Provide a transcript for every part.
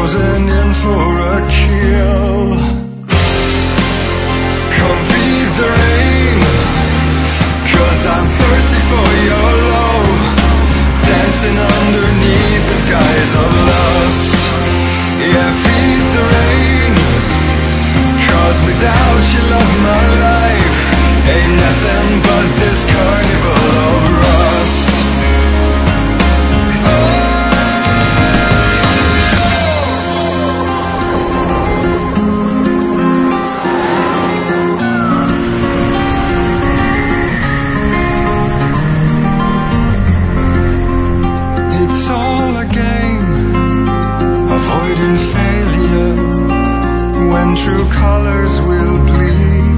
closing in for a kill. Come feed the rain, 'cause I'm thirsty for your love. Dancing underneath the skies of lust. Yeah, feed the rain, 'cause without you love my life ain't nothing but this carnival of rust. It's all a game, avoiding failure when true colors will bleed.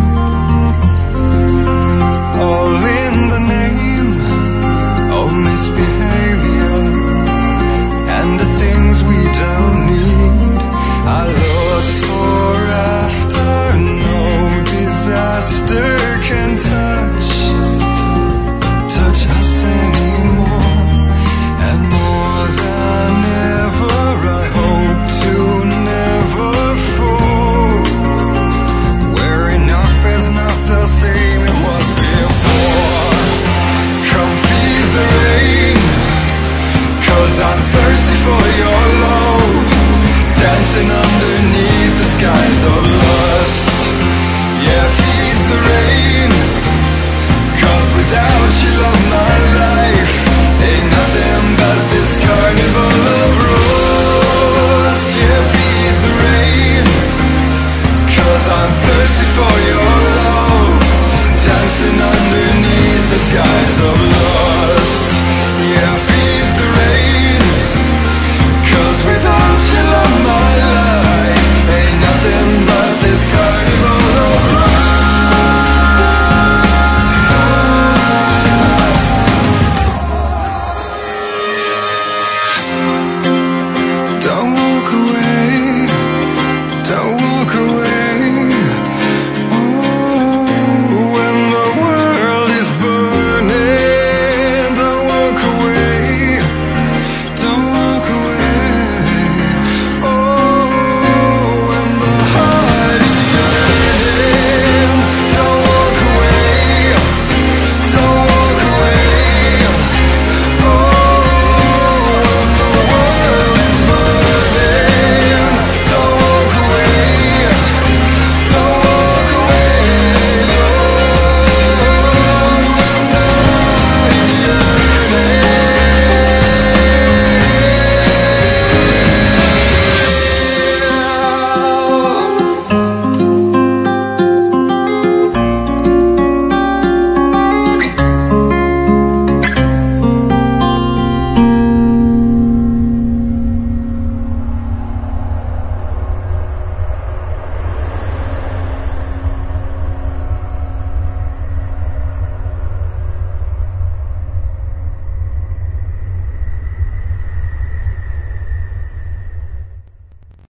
All in the name of misbehavior and the things we don't need. I lost for after, no disaster can touch us anymore. And more than ever I hope to never fall, where enough is not the same it was before. Come feed the rain, 'cause I'm thirsty for your love. Dancing underneath the skies of lust. Yeah, feed the rain, 'cause without you love my life ain't nothing but this carnival of rust. Yeah, feed the rain, 'cause I'm thirsty for your love. Dancing underneath the skies of lust. Yeah, feed the rain, 'cause without you love my life ain't nothing but this carnival of rust. Don't